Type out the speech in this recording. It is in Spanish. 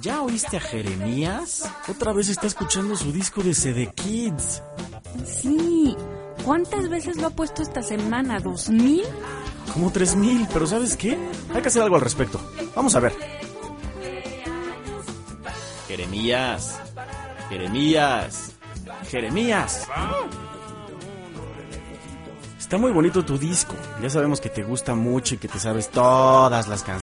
¿Ya oíste a Jeremías? Otra vez está escuchando su disco de CD Kids. Sí. ¿Cuántas veces lo ha puesto esta semana? ¿2000? Como 3000, pero ¿sabes qué? Hay que hacer algo al respecto. Vamos a ver. Jeremías. Jeremías. Jeremías. Está muy bonito tu disco. Ya sabemos que te gusta mucho y que te sabes todas las canciones.